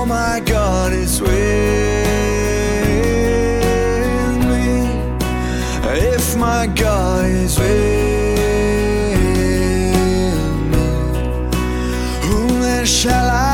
Oh my God is with me. If my God is with me, whom then shall I